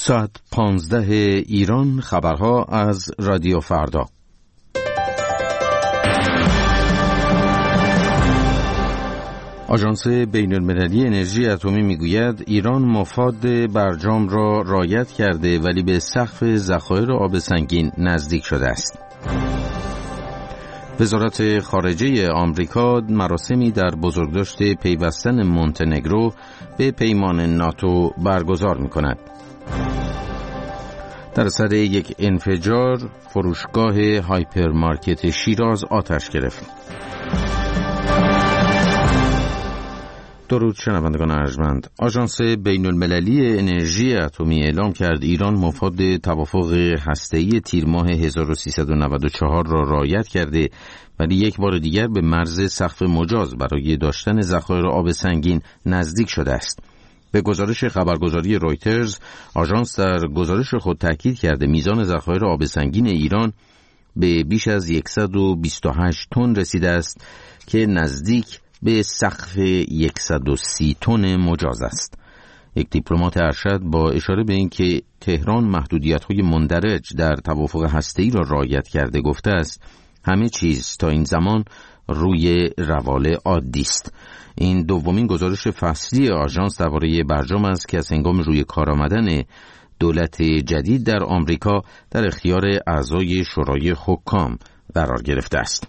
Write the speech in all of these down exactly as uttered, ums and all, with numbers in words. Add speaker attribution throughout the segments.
Speaker 1: ساعت پانزده ایران، خبرها از رادیو فردا. آژانس بین المللی انرژی اتمی میگوید ایران مفاد برجام را رعایت کرده ولی به سقف ذخایر آب سنگین نزدیک شده است. وزارت خارجه آمریکا مراسمی در بزرگداشت پیوستن مونتنگرو به پیمان ناتو برگزار می‌کند. در اثر یک انفجار فروشگاه هایپرمارکت شیراز آتش گرفت. درود شنوندگان ارجمند. آژانس بین المللی انرژی اتمی اعلام کرد ایران مفاد توافق هسته‌ای تیر ماه هزار و سیصد و نود و چهار را رعایت کرده ولی یک بار دیگر به مرز سقف مجاز برای داشتن ذخایر آب سنگین نزدیک شده است. به گزارش خبرگزاری رویترز، آژانس در گزارش خود تاکید کرده میزان ذخایر آب سنگین ایران به بیش از صد و بیست و هشت تن رسیده است که نزدیک به سقف صد و سی تن مجاز است. یک دیپلمات ارشد با اشاره به اینکه تهران محدودیت‌های مندرج در توافق هسته‌ای را رعایت کرده گفته است همه چیز تا این زمان روی روال عادی است. این دومین گزارش فصلی آژانس درباره برجام است که از هنگام روی کار آمدن دولت جدید در آمریکا در اختیار اعضای شورای حکام قرار گرفته است.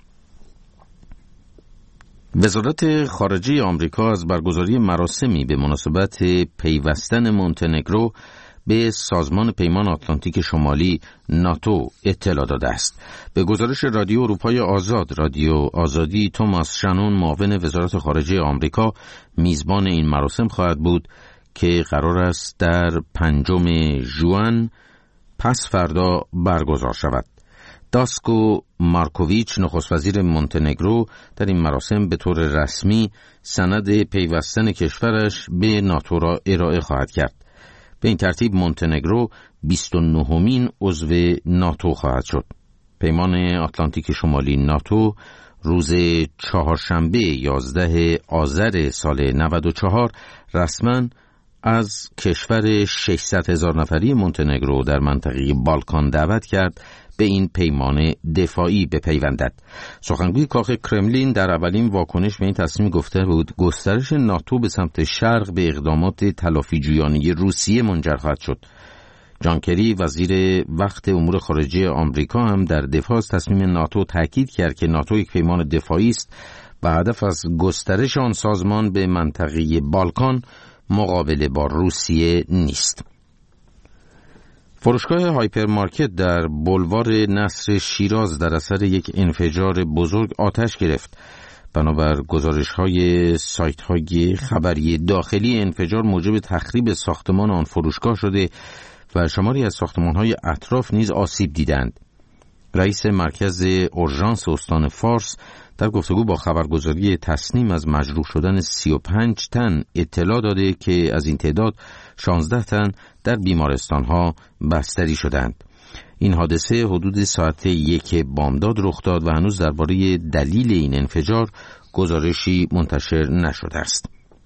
Speaker 1: وزارت خارجه آمریکا از برگزاری مراسمی به مناسبت پیوستن مونتنگرو به سازمان پیمان آتلانتیک شمالی ناتو اطلاع داده است. به گزارش رادیو اروپای آزاد، رادیو آزادی، توماس شانون معاون وزارت خارجه آمریکا میزبان این مراسم خواهد بود که قرار است در پنجم ژوئن پس فردا برگزار شود. داسکو مارکوویچ نخست وزیر مونتنگرو در این مراسم به طور رسمی سند پیوستن کشورش به ناتو را ارائه خواهد کرد. به این ترتیب مونتنگرو بیست و نهمین عضو ناتو خواهد شد. پیمان آتلانتیک شمالی ناتو روز چهارشنبه یازده آذر سال نود و چهار رسما از کشور ششصد هزار نفری مونتنگرو در منطقه بالکان دعوت کرد به این پیمان دفاعی بپیوندد. سخنگوی کاخ کرملین در اولین واکنش به این تصمیم گفته بود گسترش ناتو به سمت شرق به اقدامات تلافیجویانه روسیه منجر خواهد شد. جان کری وزیر وقت امور خارجه آمریکا هم در دفاع از تصمیم ناتو تاکید کرد که ناتو یک پیمان دفاعی است و هدف از گسترش آن سازمان به منطقه بالکان مقابله با روسیه نیست. فروشگاه هایپرمارکت در بولوار نصر شیراز در اثر یک انفجار بزرگ آتش گرفت. بنابر گزارش‌های سایت‌های خبری داخلی انفجار موجب تخریب ساختمان آن فروشگاه شده و شماری از ساختمان‌های اطراف نیز آسیب دیدند. رئیس مرکز اورژانس استان فارس در گفتگو با خبرگزاری تصنیم از مجروح شدن سی و پنج تن اطلاع داده که از این تعداد شانزده تن در بیمارستان‌ها بستری شدند. این حادثه حدود ساعت یک بامداد رخ داد و هنوز درباره دلیل این انفجار گزارشی منتشر نشده است.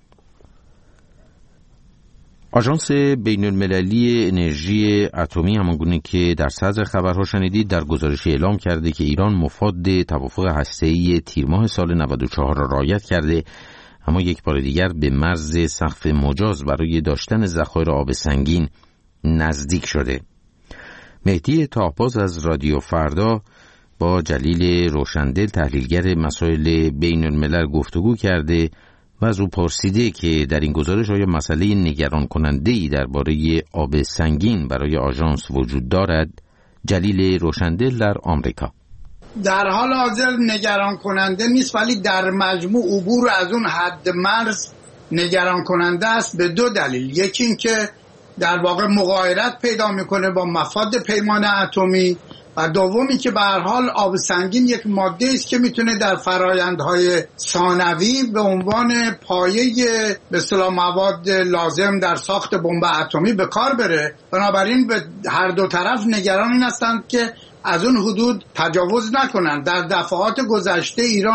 Speaker 1: آژانس بین المللی انرژی اتمی همانگونه که در صدر خبرها شنیدید در گزارشی اعلام کرده که ایران مفاد توافق هسته‌ای تیر ماه سال نود و چهار را رعایت کرده اما یک بار دیگر به مرز سقف مجاز برای داشتن ذخایر آب سنگین نزدیک شده. مهدی طاهباز از رادیو فردا با جلیل روشندل تحلیلگر مسائل بین الملل گفتگو کرده و از او پرسیده که در این گزارش آیا مسئله نگران کننده‌ای درباره آب سنگین برای آژانس وجود دارد؟ جلیل روشندل در آمریکا:
Speaker 2: در حال حاضر نگران کننده نیست ولی در مجموع عبور از اون حد مرز نگران کننده است به دو دلیل. یکی این که در واقع مغایرت پیدا میکنه با مفاد پیمان اتمی و دومی که به هر حال آب سنگین یک ماده است که میتونه در فرآیندهای ثانوی به عنوان پایه به اصطلاح مواد لازم در ساخت بمب اتمی به کار بره. بنابراین به هر دو طرف نگران این هستند که از اون حدود تجاوز نکنند. در دفعات گذشته ایران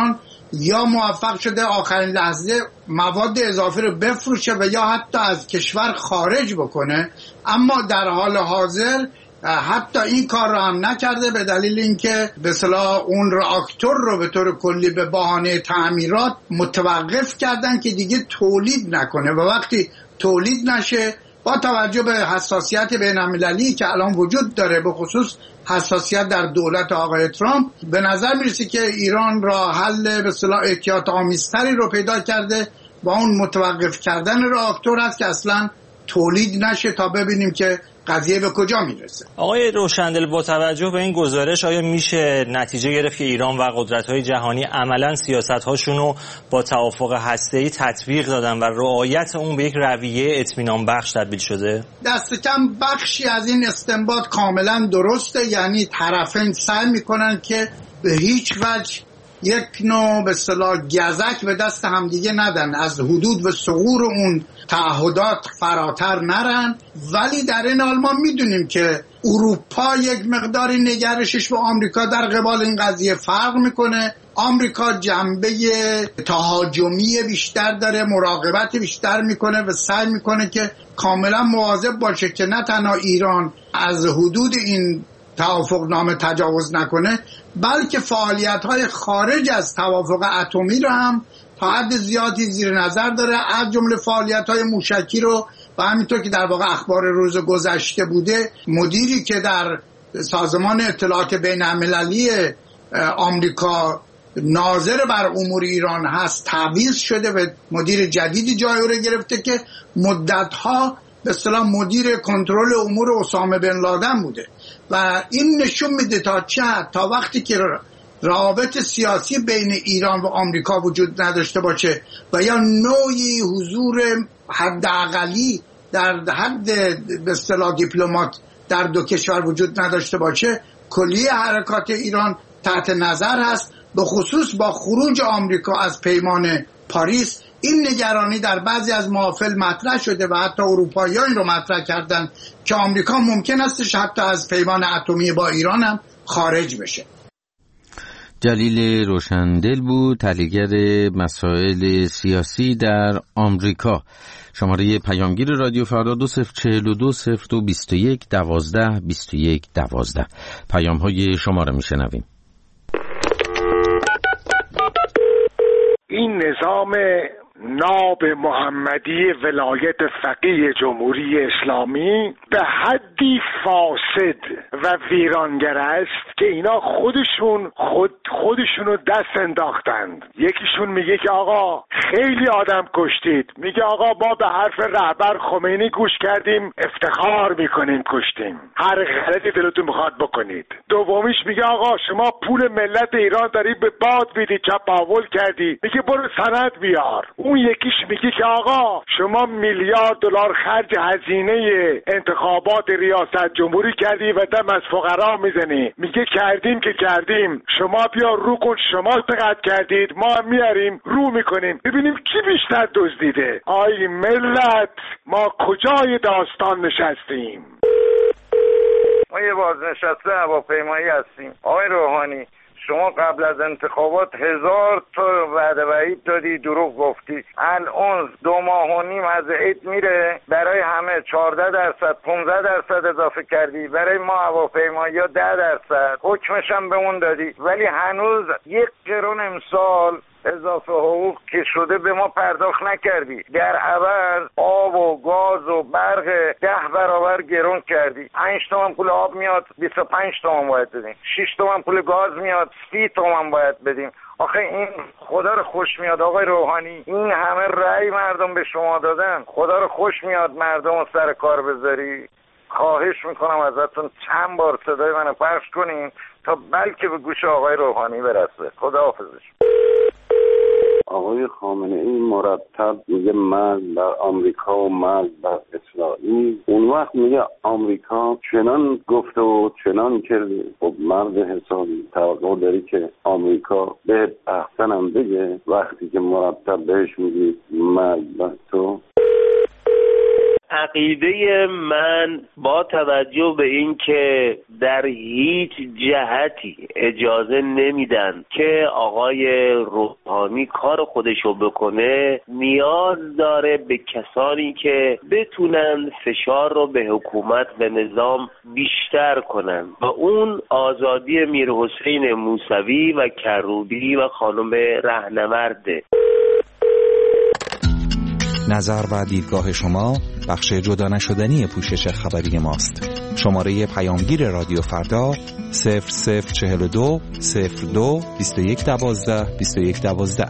Speaker 2: یا موفق شده آخرین لحظه مواد اضافی رو بفروشه و یا حتی از کشور خارج بکنه، اما در حال حاضر حتی این کار رو هم نکرده به دلیل اینکه به اصطلاح اون راکتور رو به طور کلی به بهانه تعمیرات متوقف کردن که دیگه تولید نکنه و وقتی تولید نشه با توجه به حساسیت بین‌المللی که الان وجود داره، به خصوص حساسیت در دولت آقای ترامپ، به نظر میرسه که ایران راه حل به اصطلاح احتیاط آمیزتری رو پیدا کرده و اون متوقف کردن راکتور است که اصلا تولید نشه تا ببینیم که قضیه به کجا میرسه.
Speaker 3: آقای روشندل، با توجه به این گزارش آیا میشه نتیجه گرفت که ایران و قدرت‌های جهانی عملاً سیاست‌هاشون رو با توافق هسته‌ای تطبیق دادن و رعایت اون به یک رویه اطمینان بخش تبدیل شده؟
Speaker 2: دست کم بخشی از این استنباط کاملا درسته، یعنی طرفین سعی میکنن که به هیچ وجه یک نوع به اصطلاح گزک به دست همدیگه ندن، از حدود و ثغور اون تعهدات فراتر نرن. ولی در این حال ما میدونیم که اروپا یک مقداری نگرشش با آمریکا در قبال این قضیه فرق میکنه. آمریکا جنبه تهاجمی بیشتر داره، مراقبت بیشتر میکنه و سعی میکنه که کاملا مواظب باشه که نه تنها ایران از حدود این توافق نامه تجاوز نکنه، بلکه فعالیت‌های خارج از توافق اتمی رو هم تا حد زیادی زیر نظر داره، از جمله فعالیت‌های موشکی رو. و همینطور که در واقع اخبار روز گذشته بوده، مدیری که در سازمان اطلاعات بین‌المللی آمریکا ناظر بر امور ایران هست تعویض شده و مدیر جدیدی جای او رو گرفته که مدت‌ها به اصطلاح مدیر کنترل امور اسامه بن لادن بوده. و این نشون میده تا چه حد تا وقتی که روابط سیاسی بین ایران و آمریکا وجود نداشته باشه و یا نوعی حضور حداقلی در حد به اصطلاح دیپلمات در دو کشور وجود نداشته باشه، کلیه حرکات ایران تحت نظر هست. به خصوص با خروج آمریکا از پیمان پاریس این نگرانی در بعضی از محافل مطرح شده و حتی اروپایی‌ها این رو مطرح کردن که آمریکا ممکن است حتی از پیمان اتمی با ایران هم خارج بشه.
Speaker 1: جلیل روشندل بود، تحلیلگر مسائل سیاسی در آمریکا. شماره پیامگیر رادیو فردا دو صفر چهل و دو صفر دو بیست و یک دوازده بیست و یک دوازده. پیام های شما را میشنویم.
Speaker 4: این نظام ناب محمدی ولایت فقیه جمهوری اسلامی به حدی فاسد و ویرانگر است که اینا خودشون خود خودشونو دست انداختند. یکیشون میگه که آقا خیلی آدم کشتید، میگه آقا ما به حرف رهبر خمینی گوش کردیم، افتخار میکنیم کشتیم، هر غلطی دلتون میخواد بکنید. دومیش میگه آقا شما پول ملت ایران داری به باد میدی، چپاول کردی، میگه برو سند بیار. اون یکیش میگه که آقا شما میلیارد دلار خرج هزینه انتخابات ریاست جمهوری کردی و دم از فقرا میزنی، میگه کردیم که کردیم، شما بیا رو کن، شما چقدر کردید ما هم میاریم رو میکنیم ببینیم کی بیشتر دزدیده. آی ملت، ما کجای داستان نشستیم؟
Speaker 5: ما یه بازنشسته هواپیمایی هستیم. آقای روحانی، شما قبل از انتخابات هزار تا وعده وعید دادی، دروغ گفتی. الان دو ماه و نیم از عید میره، برای همه چهارده درصد پانزده درصد اضافه کردی، برای ما هواپیمایی‌ها ده درصد، حکمش هم بهمون دادی، ولی هنوز یک قرون امسال اضافه حقوق که شده به ما پرداخت نکردی. در عوض آب و گاز و برق ده برابر گرون کردی. پنج تومن پول آب میاد، بیست و پنج تومن باید بدیم. شش تومن پول گاز میاد، سی تومن باید بدیم. آخه این خدا رو خوش میاد آقای روحانی، این همه رأی مردم به شما دادن، خدا رو خوش میاد مردم رو سر کار بذاری؟ خواهش میکنم ازتون چند بار صدای منو پخش کنین تا بلکه به گوش آقای روحانی برسه. خداحافظش.
Speaker 6: آقای خامنه ای مرتب میگه مرگ بر آمریکا و مرگ بر اسرائیل. اون وقت میگه آمریکا چنان گفته و چنان کرده. خب مرد حسابی توقع داری که آمریکا به احسنم بگه وقتی که مرتب بهش میگی مرگ بر تو؟
Speaker 7: عقیده من با توجه به این که در هیچ جهتی اجازه نمیدن که آقای روحانی کار خودشو بکنه، نیاز داره به کسانی که بتونن فشار رو به حکومت و نظام بیشتر کنن و اون آزادی میر حسین موسوی و کروبی و خانم رهنورده.
Speaker 8: نظر و دیدگاه شما بخش جدا نشدنی پوشش خبری ماست. شماره پیامگیر رادیو فردا صفر صفر چهل و دو صفر دو بیست و یک دوازده بیست و یک دوازده.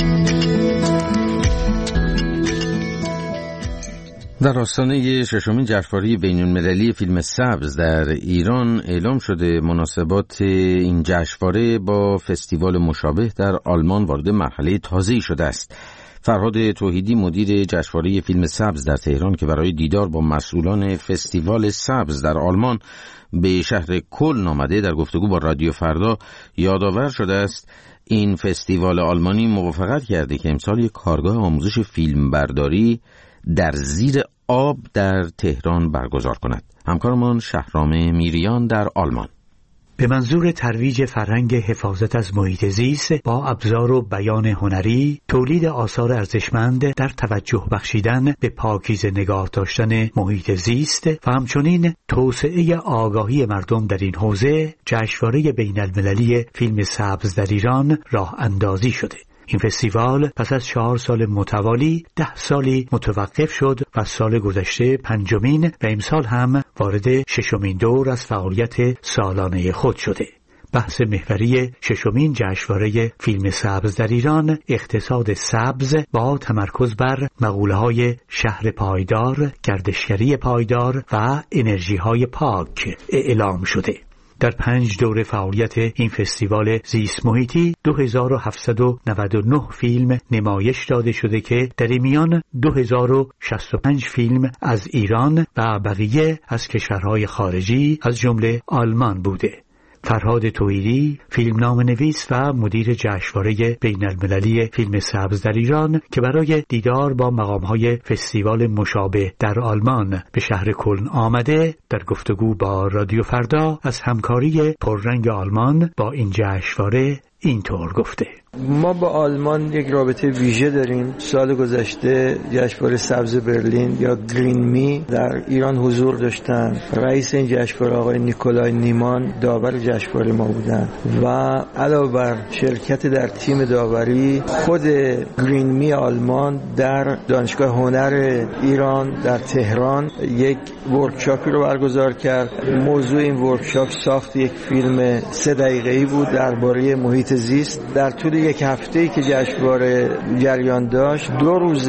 Speaker 1: در آستانه ششمین جشنواره بین‌المللی فیلم سبز در ایران اعلام شده مناسبات این جشنواره با فستیوال مشابه در آلمان وارد مرحله تازه‌ای شده است. فرهاد توحیدی مدیر جشنواره فیلم سبز در تهران که برای دیدار با مسئولان فستیوال سبز در آلمان به شهر کلن آمده، در گفتگو با رادیو فردا یادآور شده است این فستیوال آلمانی موافقت کرده که امسال یک کارگاه آموزش فیلمبرداری در زیر آب در تهران برگزار کند. همکارمان شهرام میریان در آلمان.
Speaker 9: به منظور ترویج فرهنگ حفاظت از محیط زیست با ابزار و بیان هنری، تولید آثار ارزشمند در توجه بخشیدن به پاکیزه نگاه داشتن محیط زیست و همچنین توسعه آگاهی مردم در این حوزه، جشنواره بین‌المللی فیلم سبز در ایران راه اندازی شده. این فستیوال پس از چهار سال متوالی ده سالی متوقف شد و سال گذشته پنجمین و امسال هم وارد ششمین دور از فعالیت سالانه خود شده. بحث محوری ششمین جشنواره فیلم سبز در ایران اقتصاد سبز با تمرکز بر مقوله‌های شهر پایدار، گردشگری پایدار و انرژی‌های پاک اعلام شده. در پنج دوره فعالیت این فستیوال زیست محیطی دو هزار و هفتصد و نود و نه فیلم نمایش داده شده که در این میان دو هزار و شصت و پنج فیلم از ایران و بقیه از کشورهای خارجی از جمله آلمان بوده. فرهاد توحیدی، فیلمنامه نویس و مدیر جشنواره بین‌المللی فیلم سبز در ایران که برای دیدار با مقام‌های فستیوال مشابه در آلمان به شهر کلن آمده، در گفتگو با رادیو فردا از همکاری پررنگ آلمان با این جشنواره اینطور گفته:
Speaker 10: ما با آلمان یک رابطه ویژه داریم. سال گذشته جشنواره سبز برلین یا گرین می در ایران حضور داشتن. رئیس این جشنواره آقای نیکولای نیمان داور جشنواره ما بودن و علاوه بر شرکت در تیم داوری، خود گرین می آلمان در دانشگاه هنر ایران در تهران یک ورکشاپی رو برگزار کرد. موضوع این ورکشاپ ساخت یک فیلم سه دقیقه‌ای بود درباره محیط زیست. در طول یک هفته‌ای که جشنواره جریان داشت، دو روز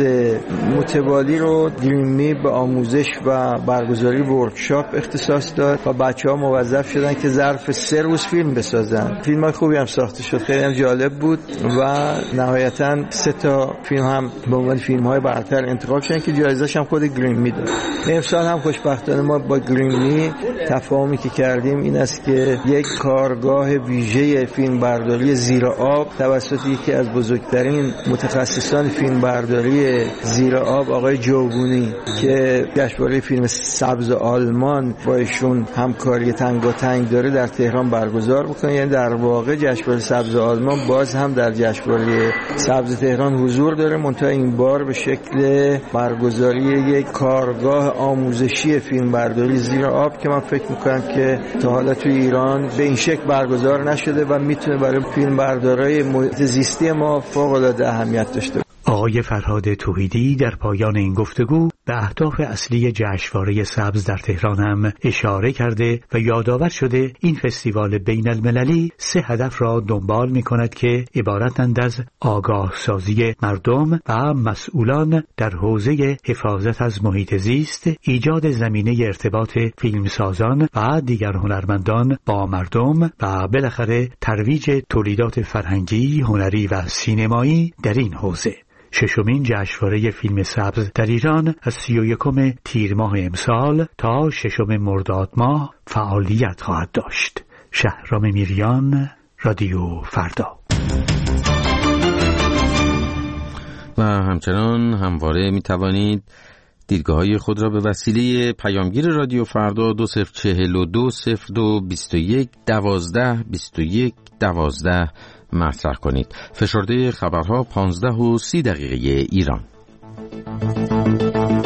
Speaker 10: متوالی رو گرینمی به آموزش و برگزاری ورکشاپ اختصاص داد و بچه‌ها موظف شدن که ظرف سه روز فیلم بسازن. فیلم‌های خوبی هم ساخته شد، خیلی هم جالب بود و نهایتاً سه تا فیلم هم به عنوان فیلم‌های برتر انتخاب شدن که جایزه‌اش هم خود گرینمی داد. امسال هم خوشبختانه ما با گرینمی تفاهمی که کردیم این است که یک کارگاه ویژه فیلمبرداری زیر آب توسط یکی از بزرگترین متخصصان فیلمبرداری زیر آب آقای جوگونی که جشنواره فیلم سبز آلمان با ایشون همکاری تنگاتنگ داره در تهران برگزار می‌کنه. یعنی در واقع جشنواره سبز آلمان باز هم در جشنواره سبز تهران حضور داره، منتها این بار به شکل برگزاری یک کارگاه آموزشی فیلمبرداری زیر آب که من فکر می‌کنم که تا حالا تو ایران به این شکل برگزار نشده و میتونه برای فیلمبردارای محیط زیستی ما فوق‌العاده اهمیت داشته باشه.
Speaker 9: آقای فرهاد توحیدی در پایان این گفتگو به اهداف اصلی جشنواره سبز در تهران هم اشاره کرده و یادآور شده این فستیوال بین المللی سه هدف را دنبال می کند که عبارتند از آگاه سازی مردم و مسئولان در حوزه حفاظت از محیط زیست، ایجاد زمینه ارتباط فیلمسازان و دیگر هنرمندان با مردم و بالاخره ترویج تولیدات فرهنگی، هنری و سینمایی در این حوزه. ششمین جشنواره فیلم سبز در ایران از سی و یکم تیر ماه امسال تا ششم مرداد ماه فعالیت خواهد داشت. شهرام میریان، رادیو فردا.
Speaker 1: و همچنان همواره می توانید دیدگاه‌های خود را به وسیله پیامگیر رادیو فردا دو صفر چهل و دو صفر دو بیست و یک دوازده بیست و یک دوازده مطرح کنید. فشرده خبرها پانزده و سی دقیقه ایران.